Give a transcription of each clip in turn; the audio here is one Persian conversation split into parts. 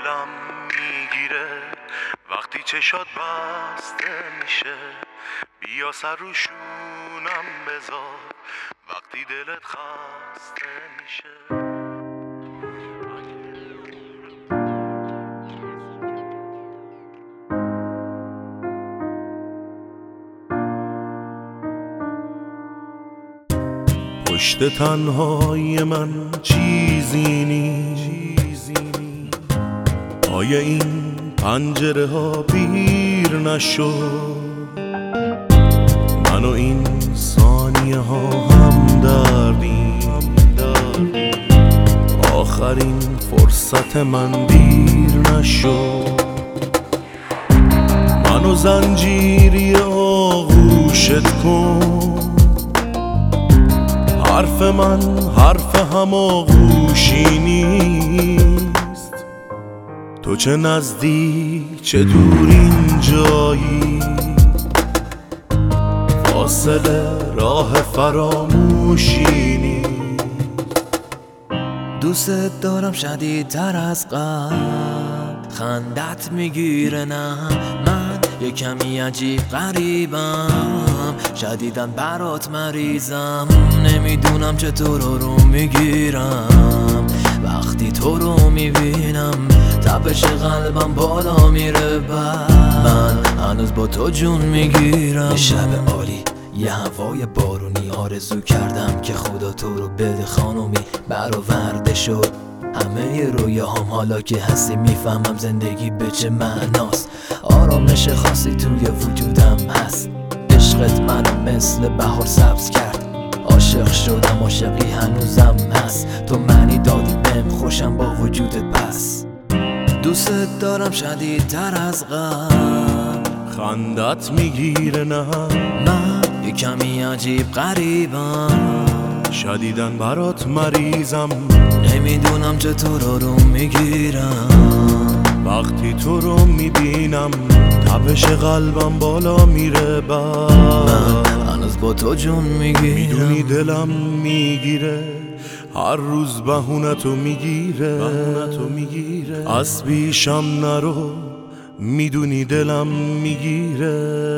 دلم میگیره وقتی چشات بسته میشه. بیا سر رو شونم بذار وقتی دلت خسته میشه. پشت تنهای من چیزی نیست. آیا این پنجره ها پیر نشد؟ من و این ثانیه ها هم دردیم. آخرین فرصت من دیر نشد. منو زنجیری آغوشت کن. حرف من حرف هماغوشی نیست. تو چه نزدیک چه دور اینجایی. فاصله راه فراموشی نیست. دوست دارم شدیدتر از قبل. خندت میگیره نه من یه کمی عجیب غریبم. شدیداً برات مریضم. نمیدونم چطور رو میگیرم. وقتی تو رو میبینم تپش قلبم بالا میره. من هنوز با تو جون میگیرم. شب عالی یه هوای بارونی آرزو کردم که خدا تو رو بده خانومی. برآورده شد همه رویاهام. حالا که هستی میفهمم زندگی به چه معناست. آرامش خاصی توی وجودم هست. عشقت منو مثل بهار سبز کرد. عاشق شدم عاشقی هنوزم هست. تو معنی دادی بهم خوشم با وجودت پس. دوست دارم شدیدتر از قبل. خندت میگیره نه من یه کمی عجیب غریبم. شدیداً برات مریضم. نمیدونم چطور رو میگیرم. وقتی تو رو میبینم تپش قلبم بالا میره. من هنوز با تو جون میگیرم. میدونی دلم میگیره هر روز بهونتو میگیره. از پیشم نرو میدونی دلم میگیره.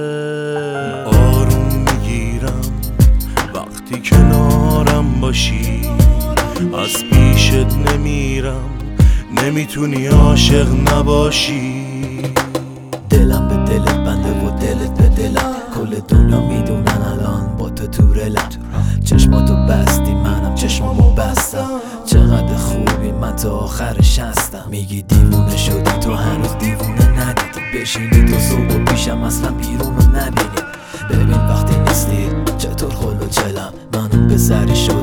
آروم میگیرم وقتی کنارم باشی. از پیشت نمیرم نمیتونی عاشق نباشی. دلم به دلت بنده و دلت به دلم. کل دنیا میدونن الان با تو تو رلم. چشماتو بستی منم چشمامو بستم. چقدر خوبی من تا آخرش هستم. میگی دیوونه شدی تو هنوز دیوونه ندیدی. بشینی تو صبح و پیشم اصلا بیرونو نبینی. ببین وقتی نیستی چطور خلو چلم. منو به سری شد